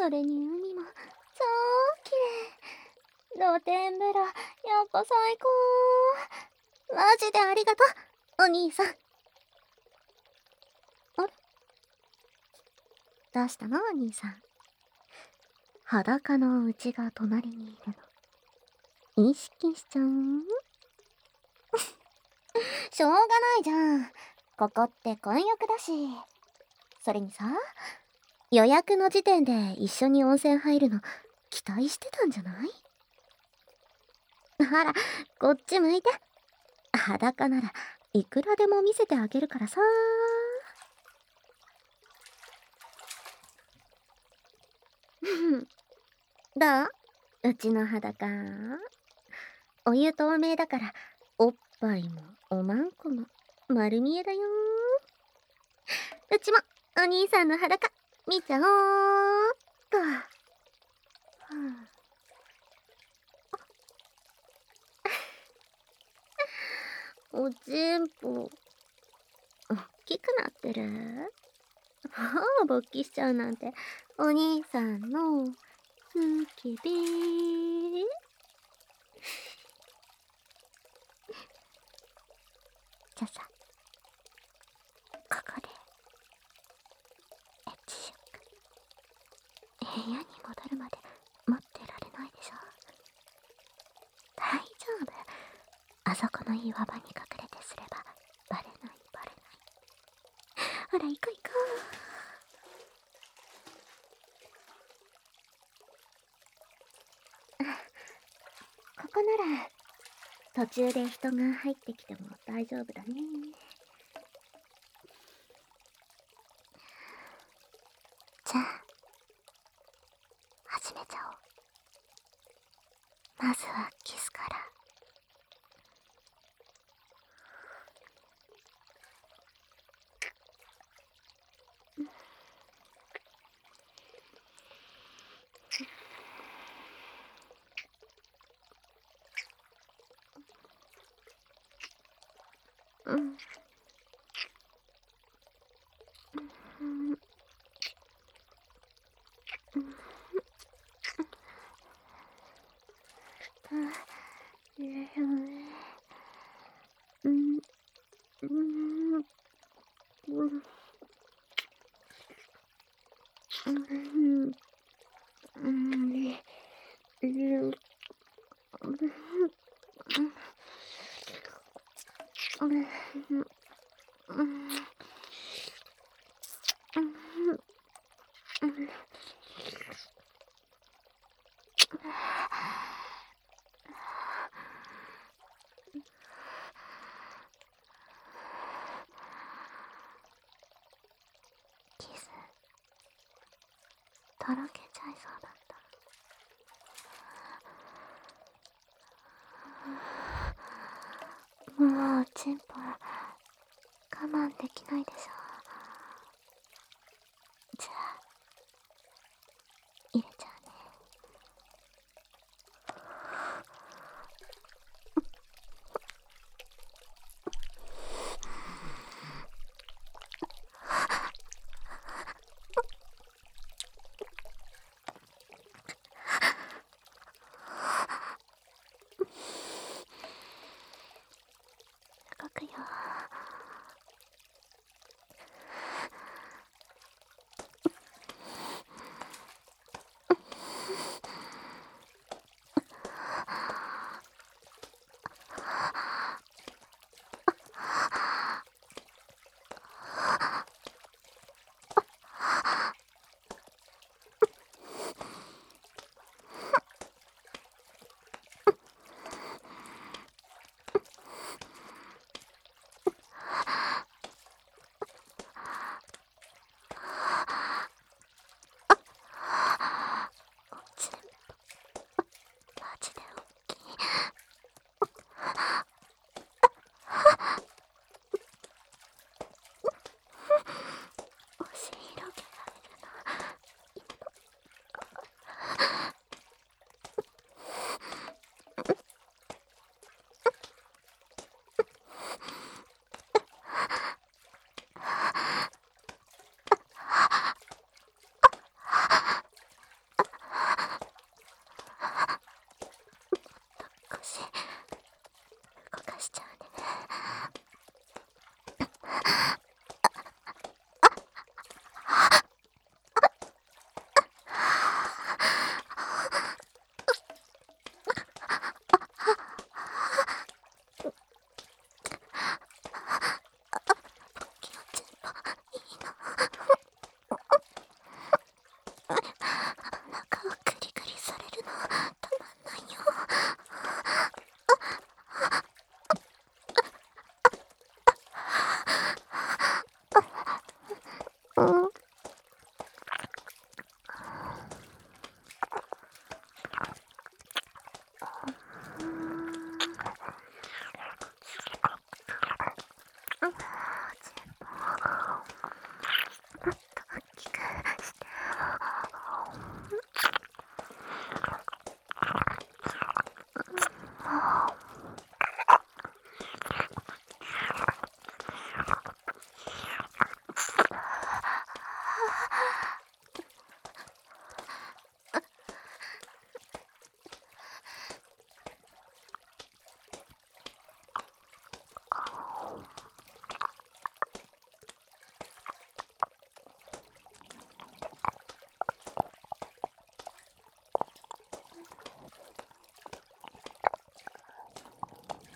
それに海も超綺麗。露天風呂、やっぱ最高。マジでありがとう、お兄さん。あれ、どうしたのお兄さん。裸のうちが隣にいるの。意識しちゃうしょうがないじゃん。ここって混浴だし。それにさ、予約の時点で一緒に温泉入るの期待してたんじゃない？ほら、こっち向いて。裸ならいくらでも見せてあげるからさ。どう？うちの裸。お湯透明だからおっぱいもおまんこも丸見えだよ。うちもお兄さんの裸見ちゃおうっと。おちんぽ大きくなってる。もう勃起しちゃうなんてお兄さんのスケベー。じゃあさ、ここでエッチしよっか。部屋に戻るまで待ってられないでしょ。大丈夫。あそこの岩場に隠れてすればバレないバレない。ほら行こう行こう。ここなら途中で人が入ってきても大丈夫だね。じゃあ始めちゃおう。まずはキスから。うん。キスとろけちゃいそうだった。もうチンポ我慢できないでしょ。じゃあ入れちゃうね。動くよ。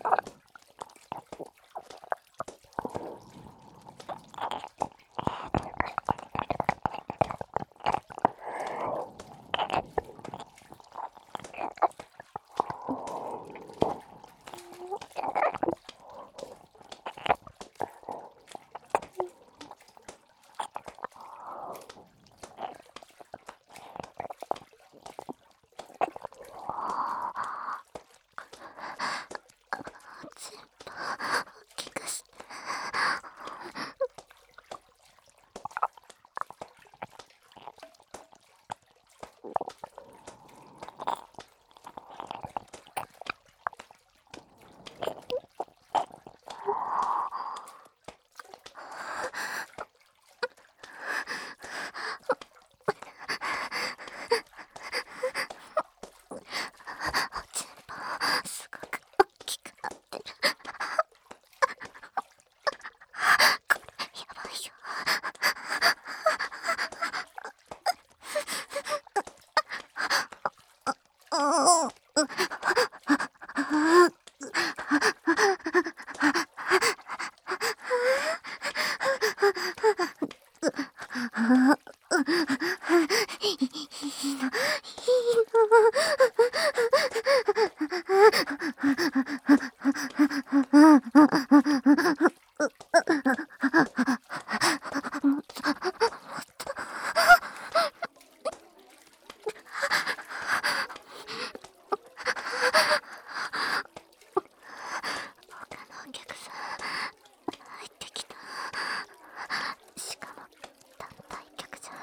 すごく大きくなってる。これやばいよ。他のお客さん入ってきた。しかも団体客じゃん。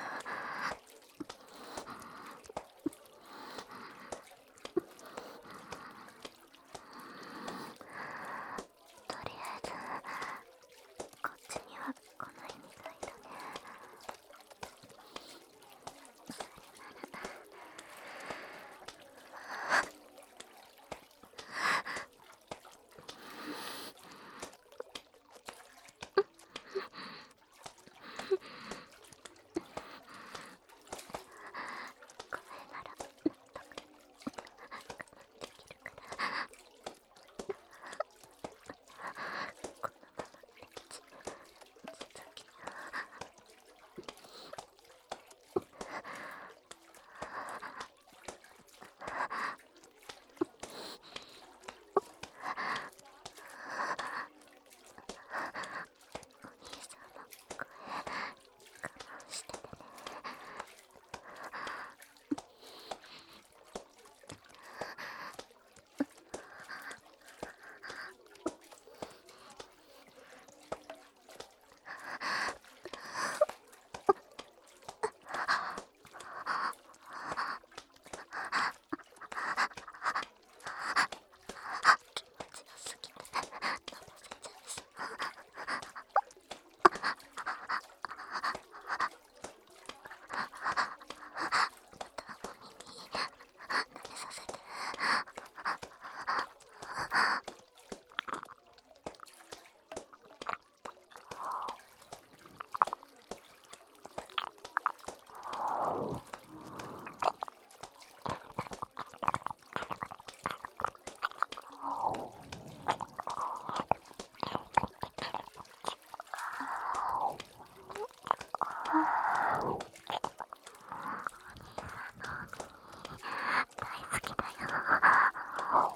とりあえずこっちには来ないみたいだね。それならこれならなんとか我慢できるから、このままエッチ続けよう。お兄さんの声我慢しててね。気持ちよすぎてのぼせちゃいそう。またお耳舐めさせて。大好きだよ。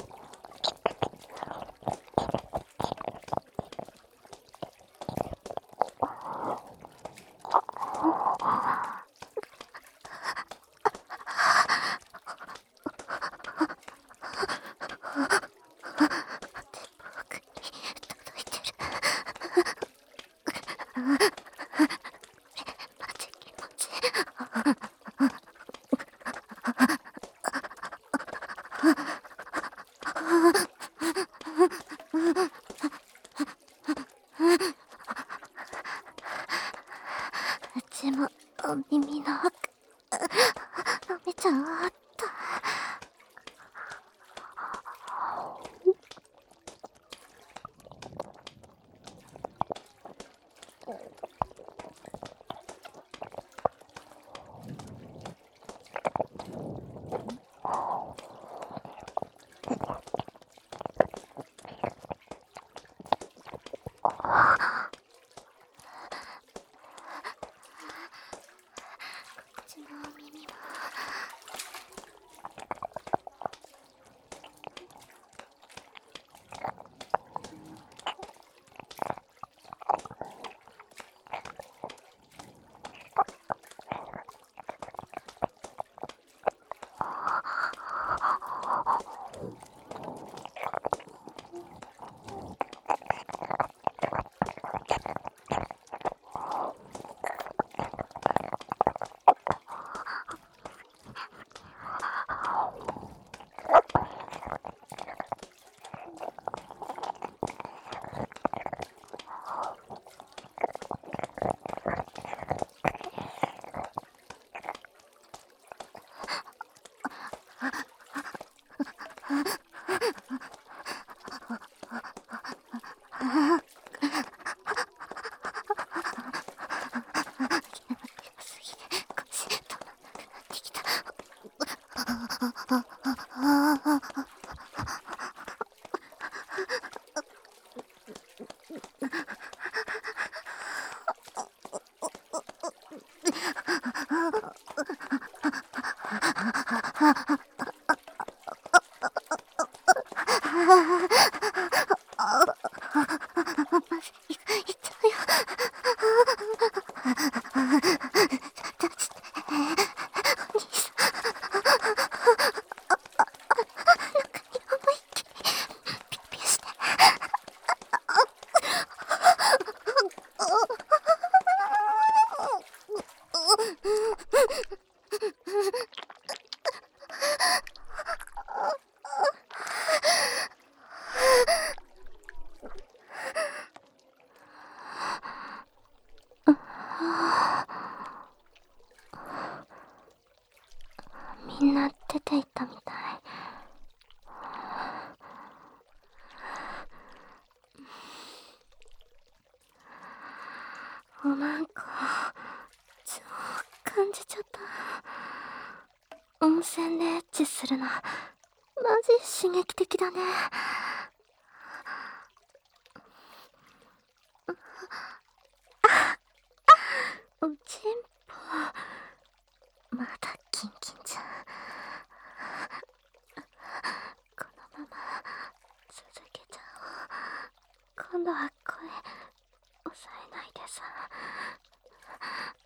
全部奥に届いてる。マジ気持ちいい。うちもお耳の奥舐めちゃった。 みんな出て行ったみたい。なんか超感じちゃった。温泉でエッチするのマジ刺激的だね。おちんぽまだキンキンじゃん。このまま続けちゃおう。今度は声抑えないでさ。